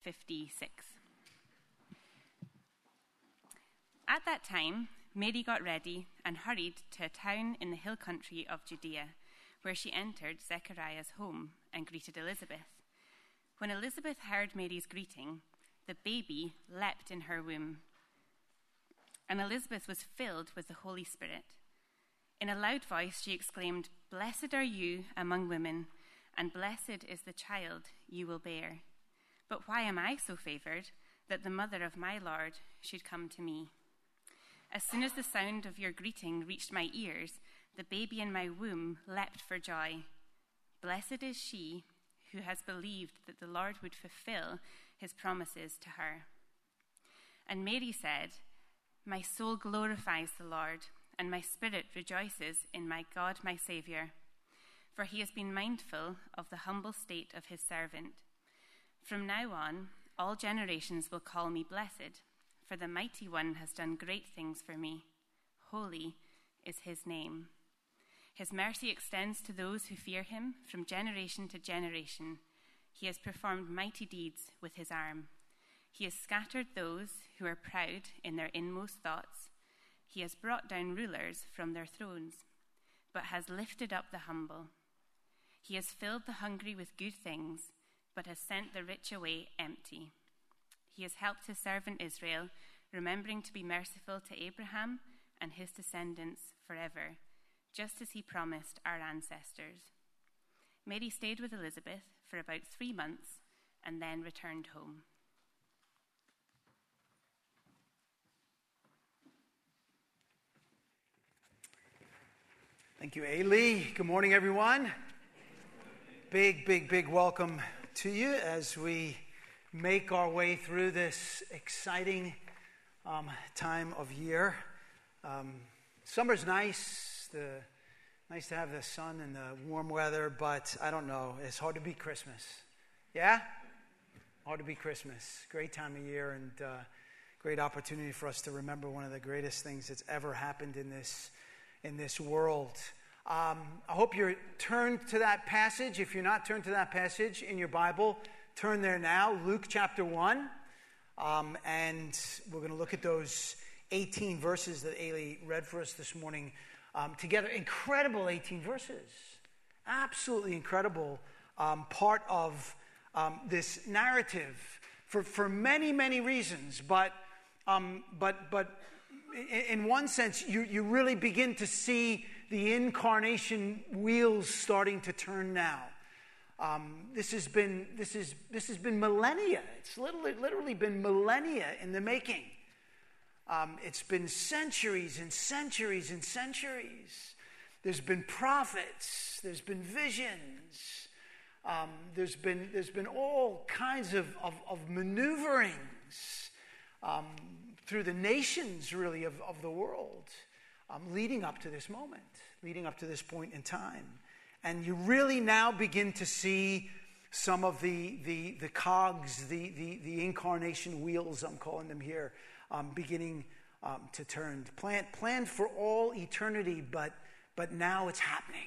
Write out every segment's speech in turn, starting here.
56. At that time, Mary got ready and hurried to a town in the hill country of Judea, where she entered Zechariah's home and greeted Elizabeth. When Elizabeth heard Mary's greeting, the baby leapt in her womb, and Elizabeth was filled with the Holy Spirit. In a loud voice, she exclaimed, "Blessed are you among women, and blessed is the child you will bear. But why am I so favored that the mother of my Lord should come to me? As soon as the sound of your greeting reached my ears, the baby in my womb leapt for joy. Blessed is she who has believed that the Lord would fulfill his promises to her." And Mary said, "My soul glorifies the Lord, and my spirit rejoices in my God, my Saviour, for he has been mindful of the humble state of his servant. From now on, all generations will call me blessed, for the Mighty One has done great things for me. Holy is his name. His mercy extends to those who fear him from generation to generation. He has performed mighty deeds with his arm. He has scattered those who are proud in their inmost thoughts. He has brought down rulers from their thrones, but has lifted up the humble. He has filled the hungry with good things, but has sent the rich away empty. He has helped his servant Israel, remembering to be merciful to Abraham and his descendants forever, just as he promised our ancestors." Mary stayed with Elizabeth for about 3 months and then returned home. Thank you, Ailey. Good morning, everyone. Big welcome to you as we make our way through this exciting time of year. Summer's nice. Nice to have the sun and the warm weather, but I don't know. It's hard to beat Christmas. Yeah? Hard to beat Christmas. Great time of year and great opportunity for us to remember one of the greatest things that's ever happened in this world. I hope you're turned to that passage. If you're not turned to that passage in your Bible, turn there now, Luke chapter 1. And we're going to look at those 18 verses that Ailey read for us this morning together. Incredible 18 verses. Absolutely incredible part of this narrative for many reasons. But in one sense, you really begin to see the incarnation wheels starting to turn now. This has been millennia. It's literally been millennia in the making. It's been centuries and centuries and centuries. There's been prophets. There's been visions. There's been all kinds of maneuverings through the nations, really, of the world, leading up to this moment, leading up to this point in time. And you really now begin to see some of the cogs, the incarnation wheels, I'm calling them here, beginning to turn. Planned for all eternity, but now it's happening.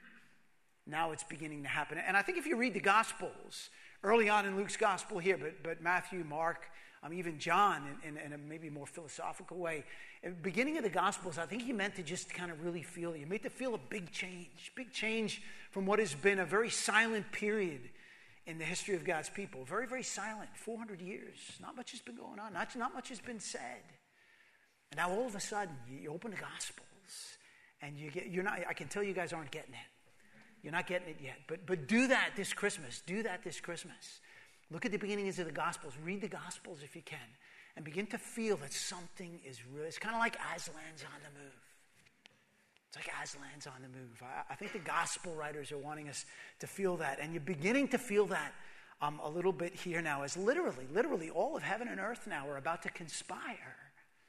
Now it's beginning to happen. And I think if you read the Gospels, early on in Luke's Gospel here, but Matthew, Mark, even John in a maybe more philosophical way, at the beginning of the Gospels, I think he meant to just kind of really feel it. He meant to feel a big change from what has been a very silent period in the history of God's people. Very, very silent, 400 years. Not much has been going on. Not much has been said. And now all of a sudden, you open the Gospels, and you're not. I can tell you guys aren't getting it. You're not getting it yet. But do that this Christmas. Do that this Christmas. Look at the beginnings of the Gospels. Read the Gospels if you can. And begin to feel that something is real. It's kind of like Aslan's on the move. It's like Aslan's on the move. I think the Gospel writers are wanting us to feel that. And you're beginning to feel that a little bit here now. As literally all of heaven and earth now are about to conspire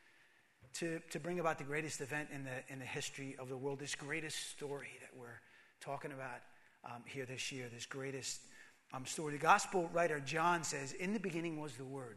to bring about the greatest event in the history of the world. This greatest story that we're talking about here this year. This greatest story. The Gospel writer John says, "In the beginning was the Word."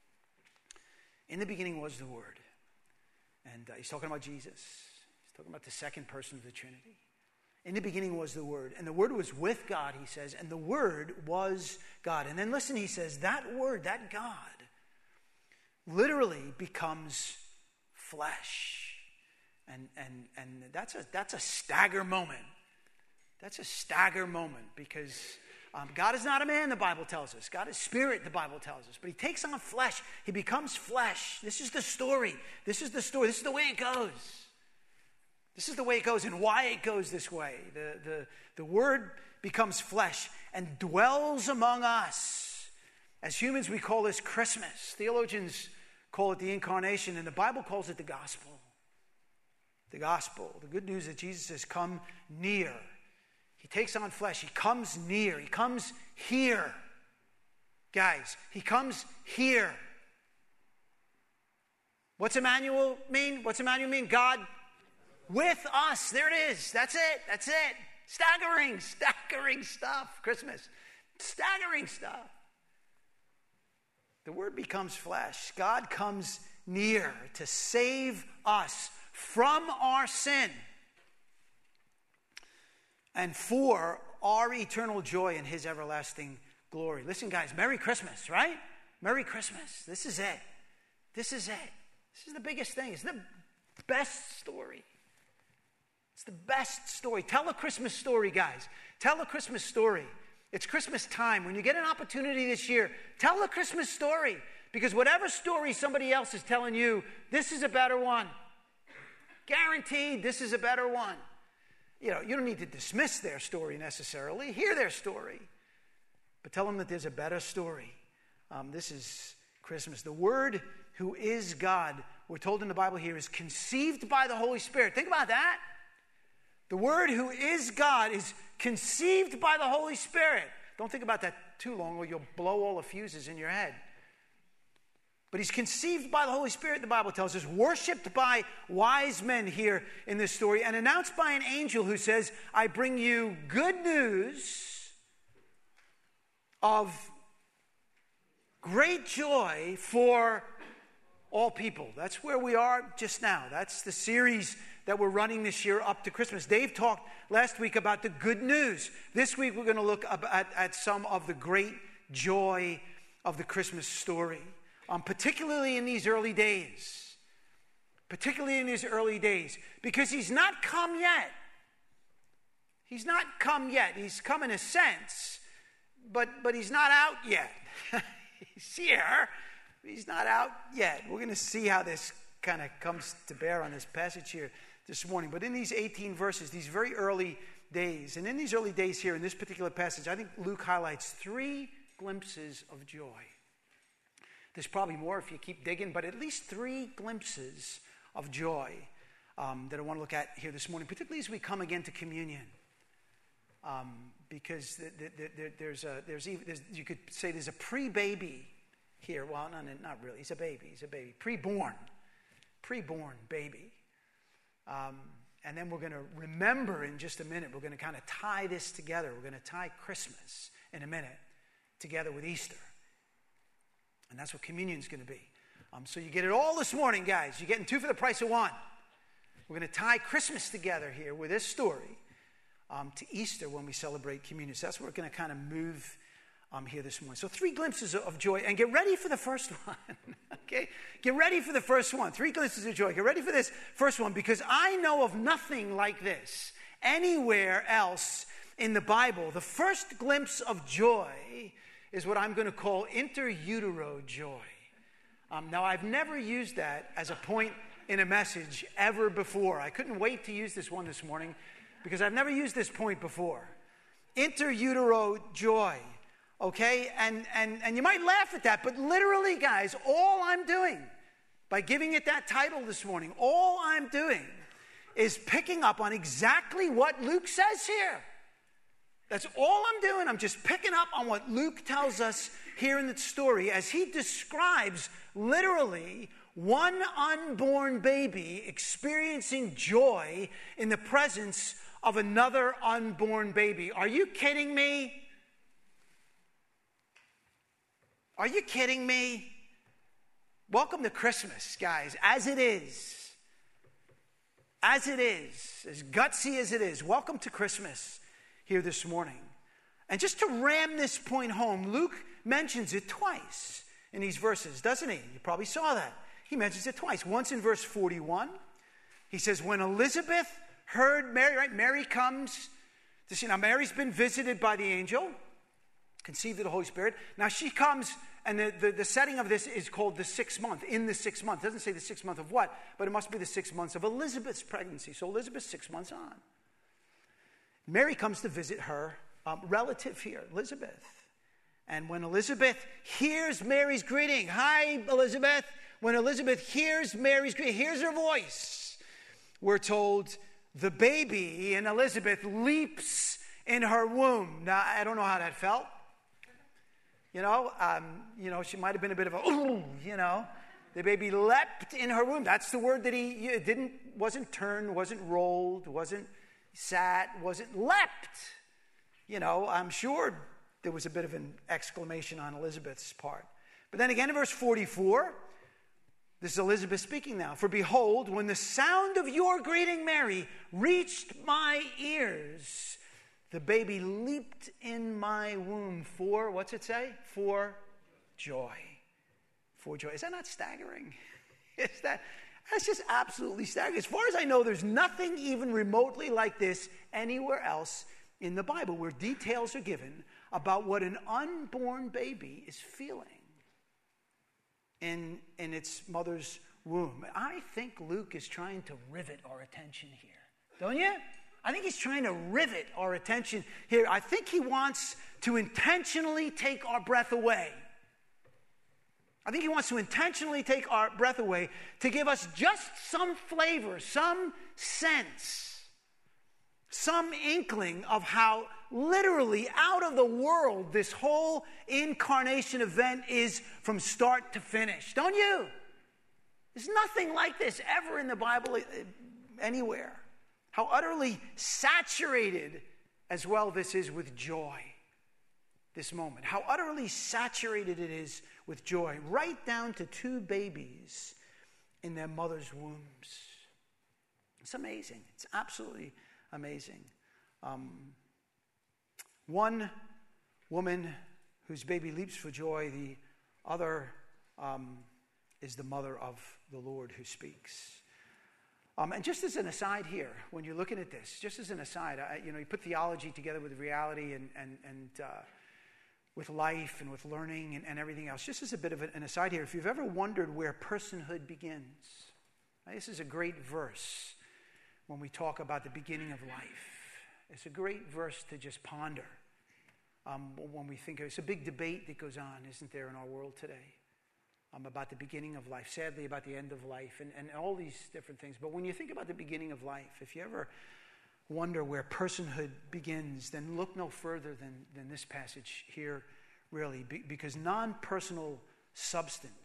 In the beginning was the Word. And he's talking about Jesus. He's talking about the second person of the Trinity. In the beginning was the Word, and the Word was with God, he says, and the Word was God. And then listen, he says, that Word, that God, literally becomes flesh. And that's a stagger moment. That's a stagger moment because God is not a man, the Bible tells us. God is spirit, the Bible tells us. But he takes on flesh. He becomes flesh. This is the story. This is the story. This is the way it goes. This is the way it goes and why it goes this way. The Word becomes flesh and dwells among us. As humans, we call this Christmas. Theologians call it the incarnation, and the Bible calls it the gospel. The gospel, the good news that Jesus has come near. He takes on flesh. He comes near. He comes here. Guys, he comes here. What's Emmanuel mean? What's Emmanuel mean? God with us. There it is. That's it. That's it. Staggering stuff. Christmas. Staggering stuff. The Word becomes flesh. God comes near to save us from our sin and for our eternal joy and his everlasting glory. Listen, guys, Merry Christmas, right? Merry Christmas. This is it. This is it. This is the biggest thing. It's the best story. It's the best story. Tell a Christmas story, guys. Tell a Christmas story. It's Christmas time. When you get an opportunity this year, tell a Christmas story. Because whatever story somebody else is telling you, this is a better one. Guaranteed, this is a better one. You don't need to dismiss their story necessarily. Hear their story. But tell them that there's a better story. This is Christmas. The Word who is God, we're told in the Bible here, is conceived by the Holy Spirit. Think about that. The Word who is God is conceived by the Holy Spirit. Don't think about that too long or you'll blow all the fuses in your head. But he's conceived by the Holy Spirit, the Bible tells us, worshipped by wise men here in this story, and announced by an angel who says, I bring you good news of great joy for all people. That's where we are just now. That's the series that we're running this year up to Christmas. Dave talked last week about the good news. This week we're going to look at some of the great joy of the Christmas story. Particularly in these early days. Particularly in these early days. Because he's not come yet. He's not come yet. He's come in a sense, but he's not out yet. He's here. He's not out yet. We're going to see how this kind of comes to bear on this passage here this morning. But in these 18 verses, these very early days, and in these early days here in this particular passage, I think Luke highlights 3 glimpses of joy. There's probably more if you keep digging, but at least 3 glimpses of joy that I want to look at here this morning, particularly as we come again to communion. Because you could say there's a pre-baby here. Well, no, not really. He's a baby. He's a baby. Pre-born baby. And then we're going to remember in just a minute, we're going to kind of tie this together. We're going to tie Christmas in a minute together with Easter. And that's what communion is going to be. So you get it all this morning, guys. You're getting 2 for the price of 1. We're going to tie Christmas together here with this story to Easter when we celebrate communion. So that's where we're going to kind of move here this morning. So 3 glimpses of joy. And get ready for the first one. Okay? Get ready for the first one. 3 glimpses of joy. Get ready for this first one because I know of nothing like this anywhere else in the Bible. The first glimpse of joy is what I'm going to call inter utero joy. Now, I've never used that as a point in a message ever before. I couldn't wait to use this one this morning because I've never used this point before. Inter utero joy, okay? And you might laugh at that, but literally, guys, all I'm doing by giving it that title this morning, all I'm doing is picking up on exactly what Luke says here. That's all I'm doing. I'm just picking up on what Luke tells us here in the story as he describes literally one unborn baby experiencing joy in the presence of another unborn baby. Are you kidding me? Are you kidding me? Welcome to Christmas, guys, as it is. as it is, as gutsy as it is, welcome to Christmas here this morning. And just to ram this point home, Luke mentions it twice in these verses, doesn't he? You probably saw that. He mentions it twice. Once in verse 41, he says, when Elizabeth heard Mary, right? Mary comes to see. Now, Mary's been visited by the angel, conceived of the Holy Spirit. Now, she comes, and the setting of this is called the 6th month, in the 6th month. It doesn't say the 6th month of what, but it must be the 6 months of Elizabeth's pregnancy. So Elizabeth's 6 months on. Mary comes to visit her relative here, Elizabeth. And when Elizabeth hears Mary's greeting, hi, Elizabeth. When Elizabeth hears Mary's greeting, hears her voice, we're told the baby in Elizabeth leaps in her womb. Now, I don't know how that felt. She might have been a bit of a, the baby leapt in her womb. That's the word that wasn't turned, wasn't rolled, wasn't sat, wasn't leapt. I'm sure there was a bit of an exclamation on Elizabeth's part. But then again in verse 44, this is Elizabeth speaking now. For behold, when the sound of your greeting, Mary, reached my ears, the baby leaped in my womb for, what's it say? For joy. For joy. Is that not staggering? That's just absolutely staggering. As far as I know, there's nothing even remotely like this anywhere else in the Bible where details are given about what an unborn baby is feeling in its mother's womb. I think Luke is trying to rivet our attention here. Don't you? I think he's trying to rivet our attention here. I think he wants to intentionally take our breath away. I think he wants to intentionally take our breath away to give us just some flavor, some sense, some inkling of how literally out of the world this whole incarnation event is from start to finish. Don't you? There's nothing like this ever in the Bible anywhere. How utterly saturated as well this is with joy, this moment. How utterly saturated it is with joy, right down to 2 babies in their mother's wombs. It's amazing. It's absolutely amazing. One woman whose baby leaps for joy, the other is the mother of the Lord who speaks. And just as an aside here, when you're looking at this, just as an aside, you put theology together with reality and with life and with learning and everything else. Just as a bit of an aside here, if you've ever wondered where personhood begins, this is a great verse when we talk about the beginning of life. It's a great verse to just ponder when we think of it. It's a big debate that goes on, isn't there, in our world today? About the beginning of life, sadly about the end of life, and all these different things. But when you think about the beginning of life, if you ever wonder where personhood begins, then look no further than this passage here, really, because non-personal substance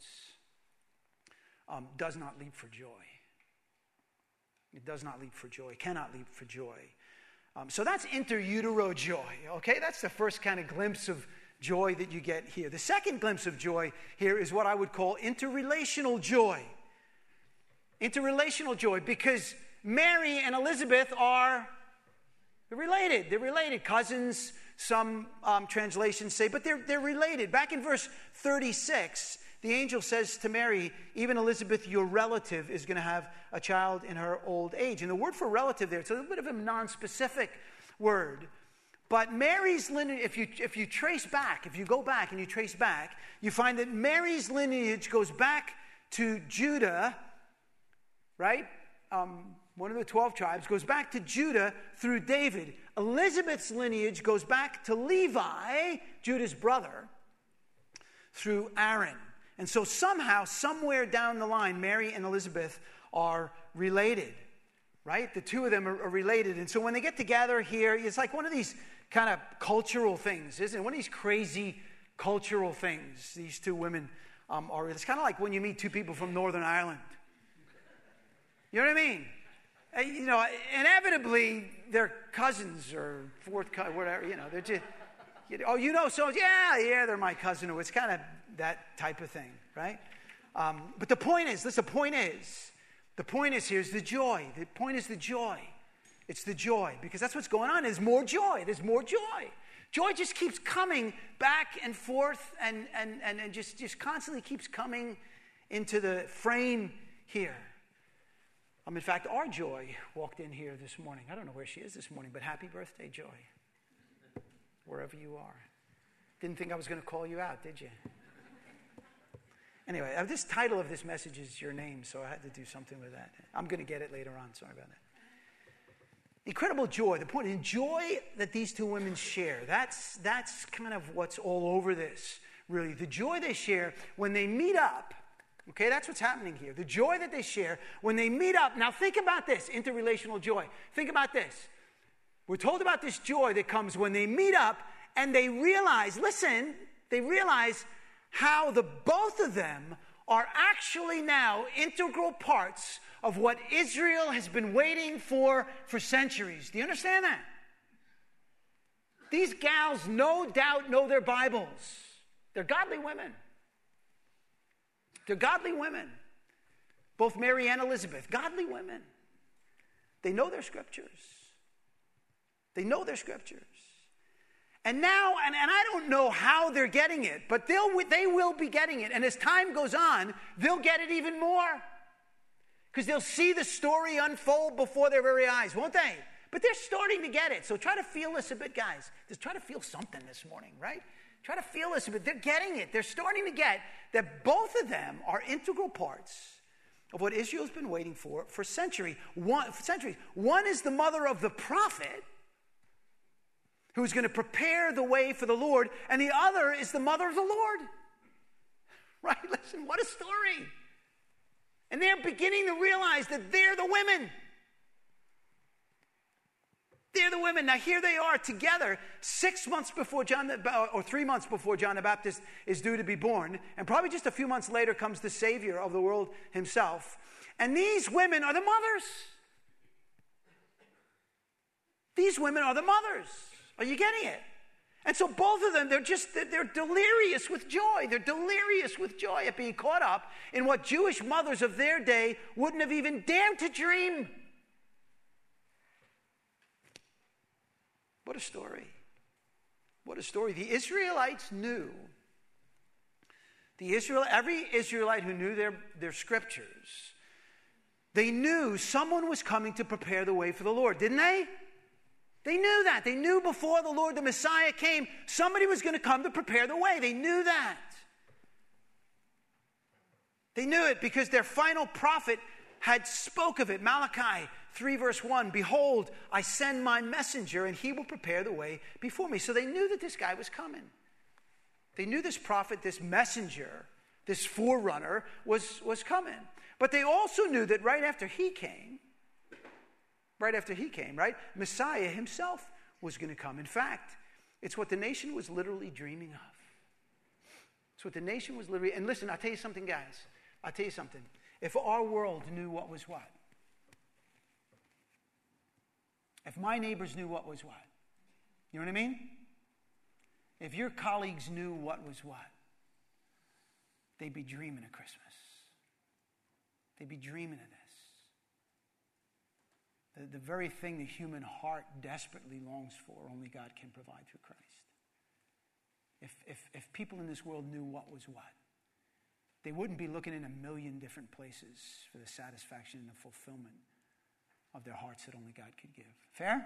does not leap for joy. It does not leap for joy, cannot leap for joy. So that's inter utero joy, okay? That's the first kind of glimpse of joy that you get here. The second glimpse of joy here is what I would call interrelational joy. Interrelational joy, because Mary and Elizabeth are related. They're related. Cousins, some translations say, but they're related. Back in verse 36, the angel says to Mary, even Elizabeth, your relative, is going to have a child in her old age. And the word for relative there, it's a little bit of a non-specific word. But Mary's lineage, if you trace back, if you go back and you trace back, you find that Mary's lineage goes back to Judah, right? One of the 12 tribes goes back to Judah through David. Elizabeth's lineage goes back to Levi, Judah's brother, through Aaron. And so somehow, somewhere down the line, Mary and Elizabeth are related, right? The two of them are related. And so when they get together here, it's like one of these kind of cultural things, isn't it? One of these crazy cultural things these two women are. It's kind of like when you meet two people from Northern Ireland. You know what I mean? Inevitably, they're cousins or fourth cousin, whatever, they're just, so yeah, they're my cousin. It's kind of that type of thing, right? But the point is, The point is here's the joy. The point is the joy. It's the joy, because that's what's going on. There's more joy. There's more joy. Joy just keeps coming back and forth and just constantly keeps coming into the frame here. In fact, our Joy walked in here this morning. I don't know where she is this morning, but happy birthday, Joy, wherever you are. Didn't think I was going to call you out, did you? Anyway, this title of this message is your name, so I had to do something with that. I'm going to get it later on. Sorry about that. Incredible joy. The point is joy that these two women share. That's kind of what's all over this, really. The joy they share when they meet up. Okay, that's what's happening here. The joy that they share when they meet up. Now think about this, interrelational joy. Think about this. We're told about this joy that comes when they meet up and they realize, listen, they realize how the both of them are actually now integral parts of what Israel has been waiting for centuries. Do you understand that? These gals no doubt know their Bibles. They're godly women. They're godly women. Both Mary and Elizabeth, godly women. They know their scriptures. They know their scriptures. And now, and I don't know how they're getting it, but they will be getting it. And as time goes on, they'll get it even more. Because they'll see the story unfold before their very eyes, won't they? But they're starting to get it. So try to feel this a bit, guys. Just try to feel something this morning, right? Try to feel this a bit. They're getting it. They're starting to get that both of them are integral parts of what Israel's been waiting for centuries. One is the mother of the prophet, who's going to prepare the way for the Lord, and the other is the mother of the Lord. Right? Listen, what a story. And they're beginning to realize that they're the women. They're the women. Now here they are together 6 months before or 3 months before John the Baptist is due to be born. And probably just a few months later comes the Savior of the world himself. And these women are the mothers. These women are the mothers. Are you getting it? And so both of them, they're delirious with joy. They're delirious with joy at being caught up in what Jewish mothers of their day wouldn't have even dared to dream. What a story. What a story. The Israelites knew. Every Israelite who knew their scriptures, they knew someone was coming to prepare the way for the Lord, didn't they? They knew that. They knew before the Lord, the Messiah came, somebody was going to come to prepare the way. They knew that. They knew it because their final prophet had spoke of it. Malachi 3 verse 1, behold, I send my messenger and he will prepare the way before me. So they knew that this guy was coming. They knew this prophet, this messenger, this forerunner was coming. But they also knew that right after he came, right? Messiah himself was going to come. In fact, it's what the nation was literally dreaming of. It's what the nation was literally, and listen, I'll tell you something, guys. I'll tell you something. If our world knew what was what, if my neighbors knew what was what, you know what I mean? If your colleagues knew what was what, they'd be dreaming of Christmas. They'd be dreaming of this. The very thing the human heart desperately longs for, only God can provide through Christ. If people in this world knew what was what, they wouldn't be looking in a million different places for the satisfaction and the fulfillment of their hearts that only God could give. Fair?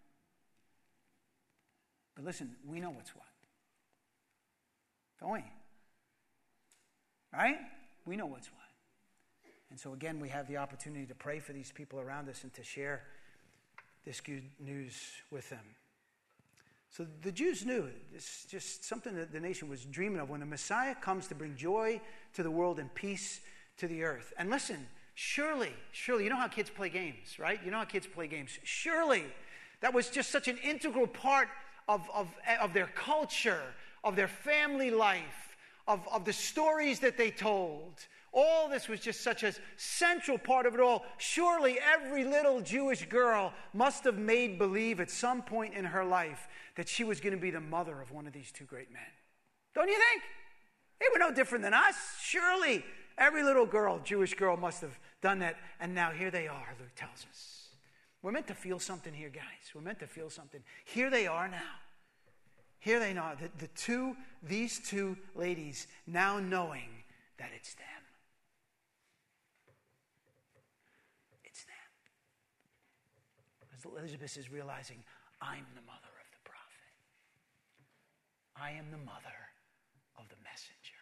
But listen, we know what's what. Don't we? Right? We know what's what. And so again, we have the opportunity to pray for these people around us and to share this good news with them. So the Jews knew it's just something that the nation was dreaming of when the Messiah comes to bring joy to the world and peace to the earth. And listen, surely, you know how kids play games, right? You know how kids play games. Surely that was just such an integral part of their culture, of their family life, of the stories that they told. All this was just such a central part of it all. Surely every little Jewish girl must have made believe at some point in her life that she was going to be the mother of one of these two great men. Don't you think? They were no different than us. Surely Every little girl, Jewish girl, must have done that. And now here they are, Luke tells us. We're meant to feel something here, guys. We're meant to feel something. Here they are now. Here they are, these two ladies now knowing that it's them. It's them. As Elizabeth is realizing, I'm the mother of the prophet. I am the mother of the messenger.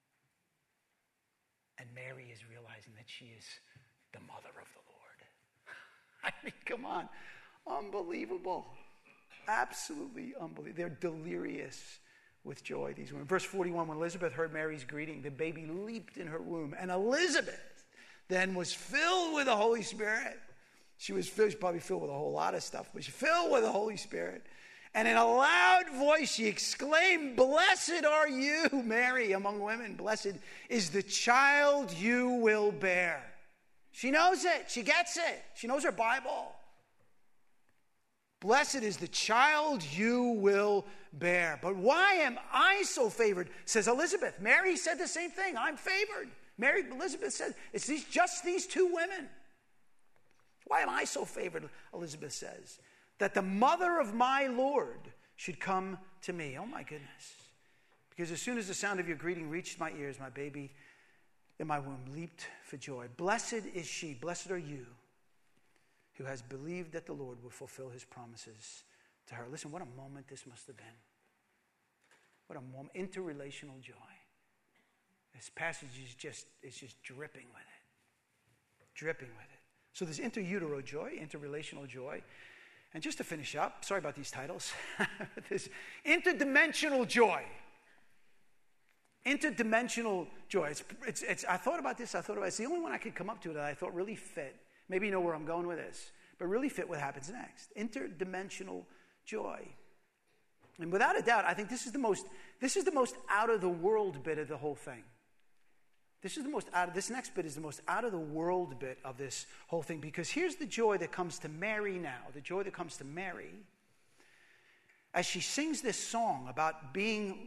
And Mary is realizing that she is the mother of the Lord. I mean, come on. Unbelievable. Absolutely unbelievable. They're delirious with joy, these women. Verse 41, when Elizabeth heard Mary's greeting, the baby leaped in her womb. And Elizabeth then was filled with the Holy Spirit. She was probably filled with a whole lot of stuff, but she was filled with the Holy Spirit. And in a loud voice, she exclaimed, "Blessed are you, Mary, among women. Blessed is the child you will bear." She knows it. She gets it. She knows her Bible. Blessed is the child you will bear. But why am I so favored, says Elizabeth. Mary said the same thing. I'm favored. Elizabeth said, it's just these two women. Why am I so favored, Elizabeth says, that the mother of my Lord should come to me? Oh my goodness. Because as soon as the sound of your greeting reached my ears, my baby in my womb leaped for joy. Blessed is she, blessed are you, who has believed that the Lord will fulfill his promises to her. Listen, what a moment this must have been. What a moment. Interrelational joy. This passage is just dripping with it. Dripping with it. So there's interutero joy, interrelational joy. And just to finish up, sorry about these titles, there's interdimensional joy. Interdimensional joy. I thought about this. It's the only one I could come up to that I thought really fit. Maybe you know where I'm going with this, but really fit what happens next. Interdimensional joy. And without a doubt, I think this is the most out of the world bit of the whole thing. This next bit is the most out of the world bit of this whole thing, because here's the joy that comes to Mary now. The joy that comes to Mary as she sings this song about being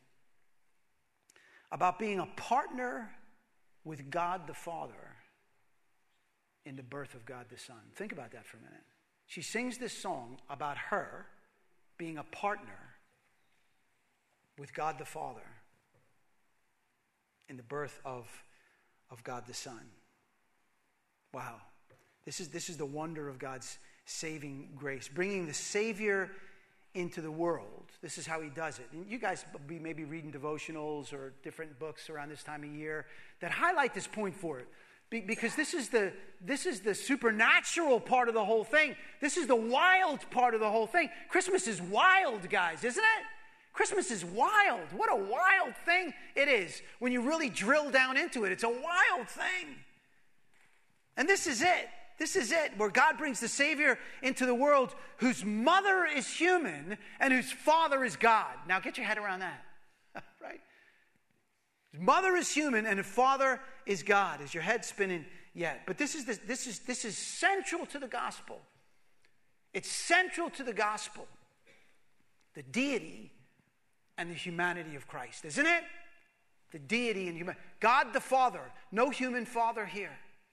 a partner with God the Father in the birth of God the Son. Think about that for a minute. She sings this song about her being a partner with God the Father in the birth of God the Son. Wow. This is the wonder of God's saving grace, bringing the Savior into the world. This is how he does it. And you guys may be reading devotionals or different books around this time of year that highlight this point for it. Because this is the supernatural part of the whole thing. This is the wild part of the whole thing. Christmas is wild, guys, isn't it? Christmas is wild. What a wild thing it is when you really drill down into it. It's a wild thing. And this is it. This is it, where God brings the Savior into the world whose mother is human and whose father is God. Now get your head around that, right? His mother is human and his father is God. Is your head spinning yet? But this is central to the gospel. It's central to the gospel. The deity and the humanity of Christ, isn't it? The deity and humanity. God the Father, no human father here.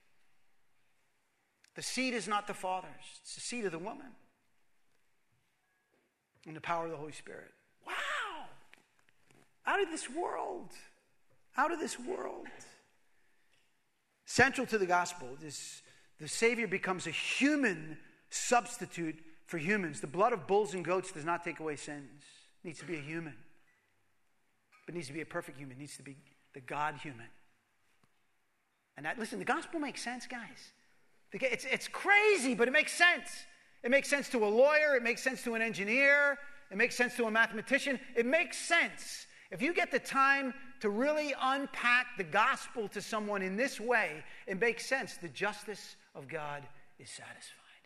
The seed is not the Father's. It's the seed of the woman. And the power of the Holy Spirit. Wow! Out of this world. Out of this world. Central to the gospel is the Savior becomes a human substitute for humans. The blood of bulls and goats does not take away sins. It needs to be a human. But it needs to be a perfect human. It needs to be the God human. And listen, the gospel makes sense, guys. It's crazy, but it makes sense. It makes sense to a lawyer. It makes sense to an engineer. It makes sense to a mathematician. It makes sense. If you get the time to really unpack the gospel to someone in this way, it makes sense. The justice of God is satisfied.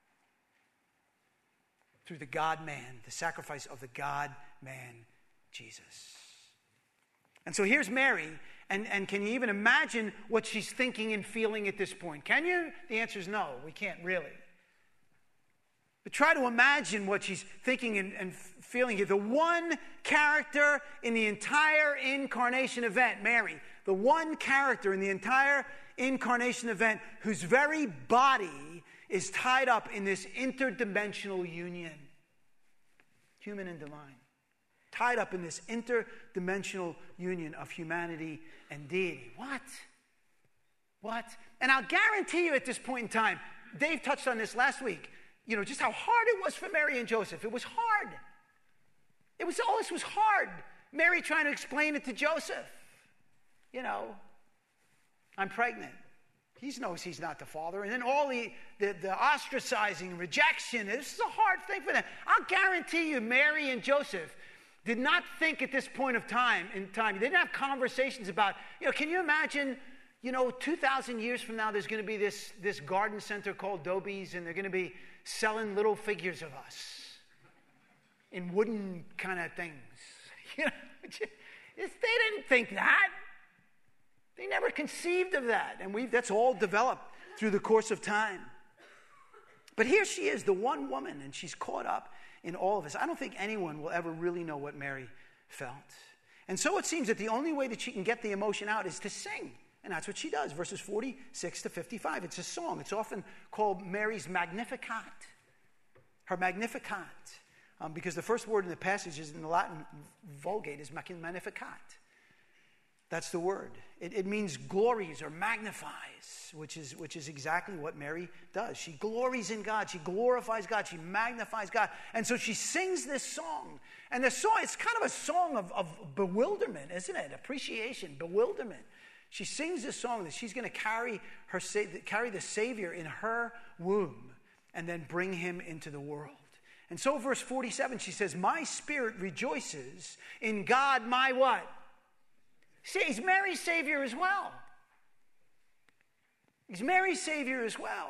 Through the God-man, the sacrifice of the God-man, Jesus. And so here's Mary, and can you even imagine what she's thinking and feeling at this point? Can you? The answer is no, we can't really. But try to imagine what she's thinking and feeling here. The one character in the entire incarnation event, Mary, the one character in the entire incarnation event whose very body is tied up in this interdimensional union. Human and divine. Tied up in this interdimensional union of humanity and deity. What? And I'll guarantee you at this point in time, Dave touched on this last week, just how hard it was for Mary and Joseph. It was hard. This was hard. Mary trying to explain it to Joseph. I'm pregnant. He knows he's not the father. And then all the ostracizing, rejection. This is a hard thing for them. I'll guarantee you, Mary and Joseph did not think at this point of time, they didn't have conversations about, can you imagine, 2,000 years from now, there's going to be this garden center called Dobies, and they're going to be selling little figures of us in wooden kind of things. They didn't think that. They never conceived of that. And that's all developed through the course of time. But here she is, the one woman, and she's caught up in all of this. I don't think anyone will ever really know what Mary felt. And so it seems that the only way that she can get the emotion out is to sing. And that's what she does, verses 46 to 55. It's a song. It's often called Mary's Magnificat. Her Magnificat. Because the first word in the passage is in the Latin Vulgate is Magnificat. That's the word. It means glories or magnifies, which is exactly what Mary does. She glories in God. She glorifies God. She magnifies God. And so she sings this song. And the song, it's kind of a song of bewilderment, isn't it? Appreciation, bewilderment. She sings this song that she's going to carry the Savior in her womb and then bring him into the world. And so verse 47, she says, my spirit rejoices in God, my what? See, he's Mary's Savior as well. He's Mary's Savior as well.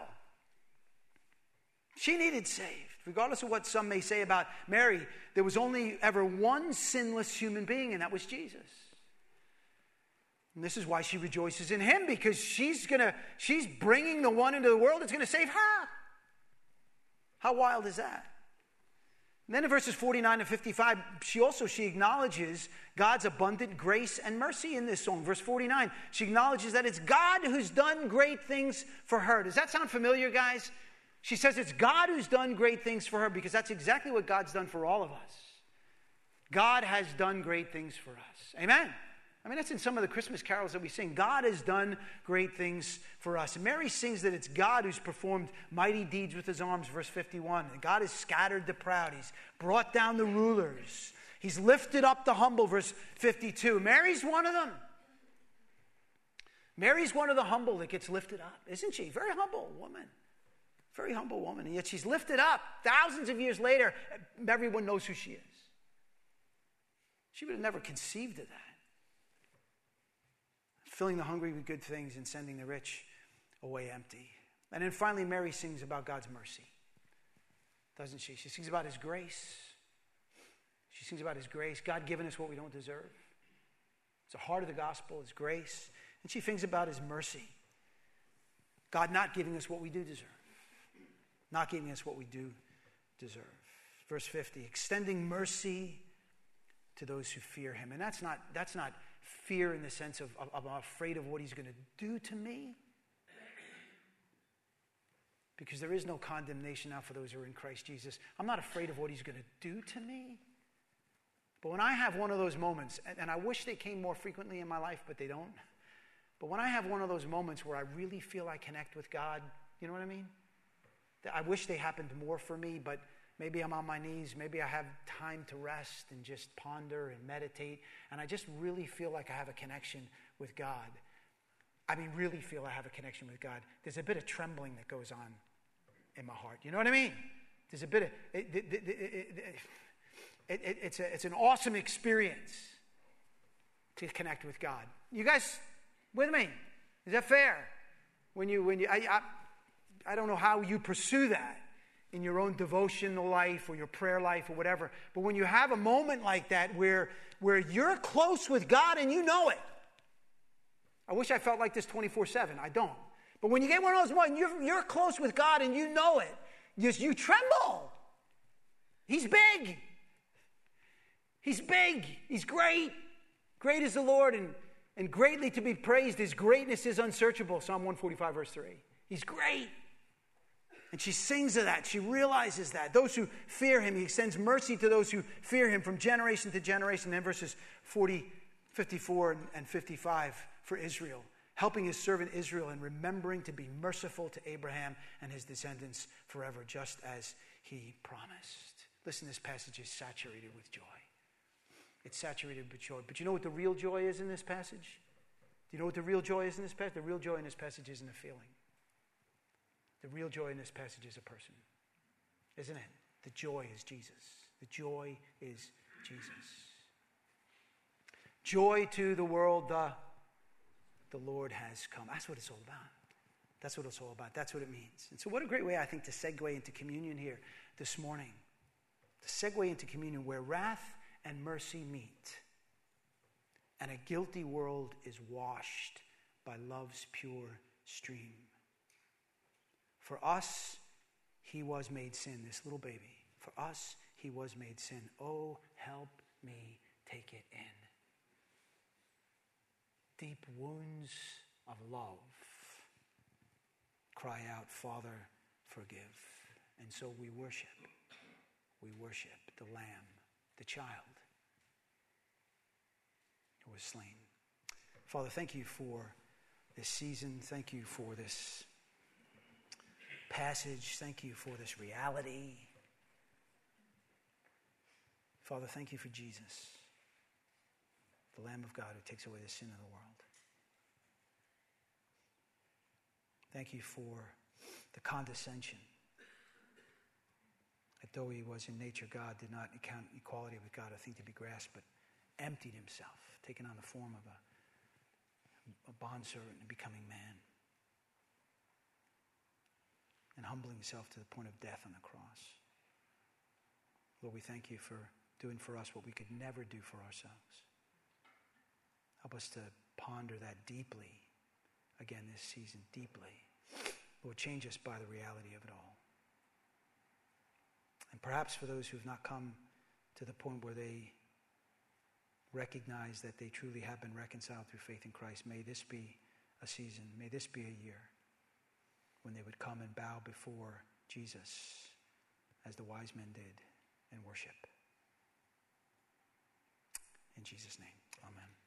She needed saved. Regardless of what some may say about Mary, there was only ever one sinless human being, and that was Jesus. And this is why she rejoices in him, because she's bringing the one into the world that's going to save her. How wild is that? And then in verses 49 and 55, she acknowledges God's abundant grace and mercy in this song. Verse 49, she acknowledges that it's God who's done great things for her. Does that sound familiar, guys? She says it's God who's done great things for her, because that's exactly what God's done for all of us. God has done great things for us. Amen? I mean, that's in some of the Christmas carols that we sing. God has done great things for us. And Mary sings that it's God who's performed mighty deeds with his arms, verse 51. And God has scattered the proud. He's brought down the rulers. He's lifted up the humble, verse 52. Mary's one of them. Mary's one of the humble that gets lifted up, isn't she? Very humble woman. Very humble woman. And yet she's lifted up. Thousands of years later, everyone knows who she is. She would have never conceived of that. Filling the hungry with good things and sending the rich away empty. And then finally, Mary sings about God's mercy. Doesn't she? She sings about his grace. She sings about his grace. God giving us what we don't deserve. It's the heart of the gospel, his grace. And she sings about his mercy. God not giving us what we do deserve. Not giving us what we do deserve. Verse 50, extending mercy to those who fear him. And that's not fear in the sense of I'm afraid of what he's going to do to me. Because there is no condemnation now for those who are in Christ Jesus. I'm not afraid of what he's going to do to me. But when I have one of those moments, and I wish they came more frequently in my life, but they don't. But when I have one of those moments where I really feel I connect with God, you know what I mean? I wish they happened more for me, but maybe I'm on my knees. Maybe I have time to rest and just ponder and meditate. And I just really feel like I have a connection with God. I mean, really feel I have a connection with God. There's a bit of trembling that goes on in my heart. You know what I mean? There's a bit of... It's an awesome experience to connect with God. You guys with me? Is that fair? I don't know how you pursue that in your own devotional life or your prayer life or whatever. But when you have a moment like that where you're close with God and you know it. I wish I felt like this 24/7. I don't. But when you get one of those moments, you're close with God and you know it. You tremble. He's big. He's big. He's great. Great is the Lord. And and greatly to be praised. His greatness is unsearchable. Psalm 145, verse 3. He's great. And she sings of that. She realizes that. Those who fear him, he extends mercy to those who fear him from generation to generation. And then verses 40, 54, and 55 for Israel. Helping his servant Israel and remembering to be merciful to Abraham and his descendants forever, just as he promised. Listen, this passage is saturated with joy. It's saturated with joy. But you know what the real joy is in this passage? Do you know what the real joy is in this passage? The real joy in this passage isn't a feeling. The real joy in this passage is a person, isn't it? The joy is Jesus. The joy is Jesus. Joy to the world, the Lord has come. That's what it's all about. That's what it's all about. That's what it means. And so what a great way, I think, to segue into communion here this morning. To segue into communion where wrath and mercy meet. And a guilty world is washed by love's pure stream. For us, he was made sin, this little baby. For us, he was made sin. Oh, help me take it in. Deep wounds of love cry out, Father, forgive. And so we worship. We worship the Lamb, the child who was slain. Father, thank you for this season. Thank you for this passage. Thank you for this reality. Father, thank you for Jesus, the Lamb of God who takes away the sin of the world. Thank you for the condescension that though he was in nature God, did not account equality with God a thing to be grasped, but emptied himself, taking on the form of a bondservant and becoming man, and humbling himself to the point of death on the cross. Lord, we thank you for doing for us what we could never do for ourselves. Help us to ponder that deeply again this season, deeply. Lord, change us by the reality of it all. And perhaps for those who have not come to the point where they recognize that they truly have been reconciled through faith in Christ, may this be a season, may this be a year when they would come and bow before Jesus as the wise men did and worship. In Jesus' name, amen.